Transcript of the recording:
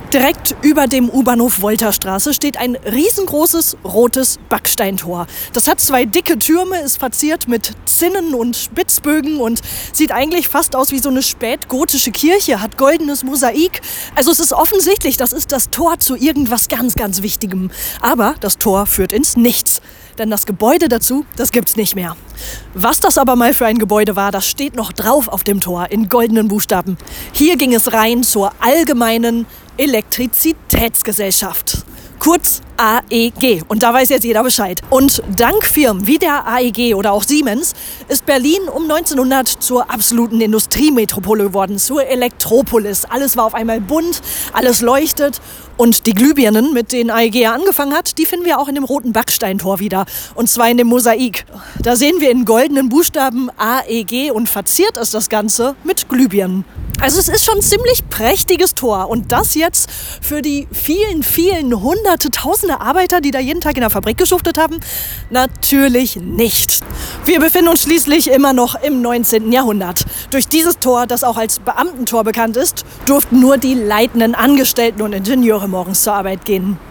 Direkt über dem U-Bahnhof Wolterstraße steht ein riesengroßes rotes Backsteintor. Das hat 2 dicke Türme, ist verziert mit Zinnen und Spitzbögen und sieht eigentlich fast aus wie so eine spätgotische Kirche, hat goldenes Mosaik. Also es ist offensichtlich, das ist das Tor zu irgendwas ganz, ganz Wichtigem. Aber das Tor führt ins Nichts. Denn das Gebäude dazu, das gibt's nicht mehr. Was das aber mal für ein Gebäude war, das steht noch drauf auf dem Tor in goldenen Buchstaben. Hier ging es rein zur Allgemeinen Elektrizitätsgesellschaft. Kurz AEG. Und da weiß jetzt jeder Bescheid. Und dank Firmen wie der AEG oder auch Siemens ist Berlin um 1900 zur absoluten Industriemetropole geworden, zur Elektropolis. Alles war auf einmal bunt, alles leuchtet. Und die Glühbirnen, mit denen AEG angefangen hat, die finden wir auch in dem roten Backsteintor wieder. Und zwar in dem Mosaik. Da sehen wir in goldenen Buchstaben AEG und verziert ist das Ganze mit Glühbirnen. Also es ist schon ein ziemlich prächtiges Tor. Und das jetzt für die vielen, vielen Hunderte, Tausende Arbeiter, die da jeden Tag in der Fabrik geschuftet haben? Natürlich nicht. Wir befinden uns schließlich immer noch im 19. Jahrhundert. Durch dieses Tor, das auch als Beamtentor bekannt ist, durften nur die leitenden Angestellten und Ingenieure morgens zur Arbeit gehen.